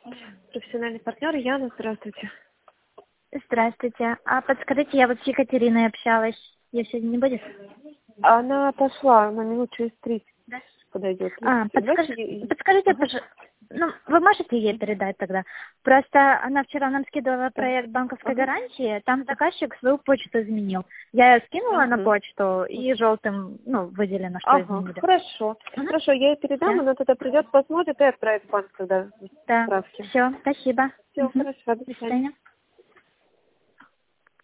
Профессиональный партнер Яна, здравствуйте. Здравствуйте. А подскажите, я вот с Екатериной общалась. Ее сегодня не будет? Она отошла на минут через 30 Да. подойдет. Подскажите, пожалуйста, ну, вы можете ей передать тогда? Просто она вчера нам скидывала проект банковской гарантии, там заказчик свою почту изменил. Я ее скинула на почту и желтым, ну, выделено, что изменили. Хорошо. Хорошо, я ей передам, она тогда придет, посмотрит и отправит в банк тогда Да. справки. Все, спасибо. Все, хорошо, до До свидания. свидания.